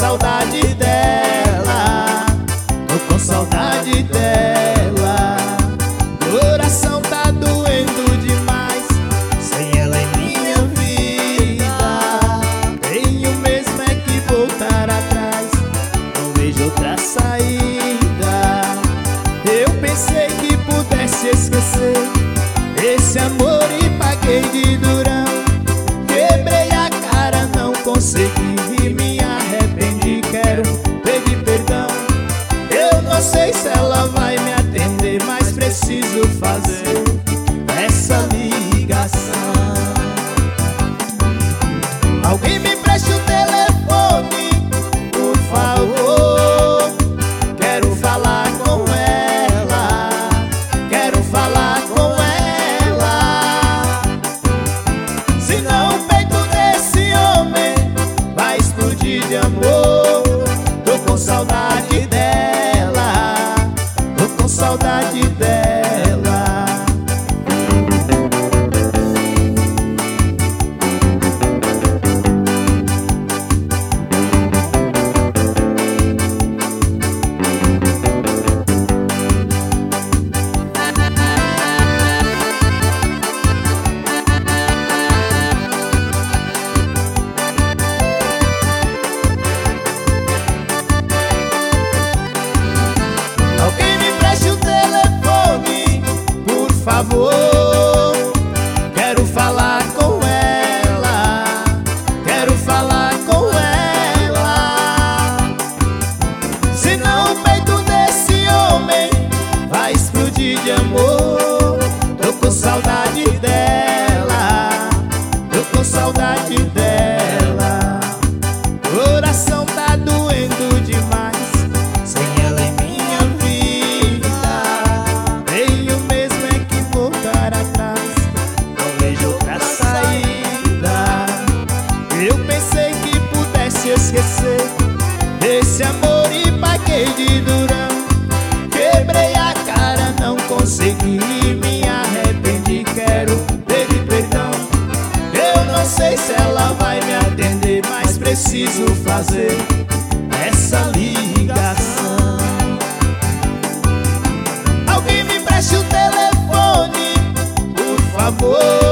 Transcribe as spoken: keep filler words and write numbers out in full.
saudade dela, tô com saudade dela. Coração tá doendo demais sem ela em minha vida. Tenho mesmo é que voltar atrás, não vejo outra saída. Eu pensei que pudesse esquecer esse amor e paguei de durão. Quebrei a cara, não consegui e me arrependi, quero pedir perdão. Eu não sei se ela vai me atender, mas preciso fazer essa ligação. Alguém me preste o telefone, por favor. Quero falar com ela, quero falar com ela. Senão o peito desse homem vai explodir de amor. Tô com saudade dela, tô com saudade dela. Alguém me preste o telefone, por favor. Quero falar com ela, quero falar com ela. Senão o peito desse homem vai explodir de amor. Tô com saudade dela, tô com saudade dela. Coração tá doendo demais sem ela em minha vida. Tenho mesmo é que voltar atrás, não vejo outra saída. Eu pensei que pudesse esquecer esse amor e paguei de durão. Quebrei a cara, não consegui e me arrependi, quero pedir perdão. Eu não sei se ela vai me atender, mas preciso fazer essa ligação. Alguém me preste o telefone, por favor.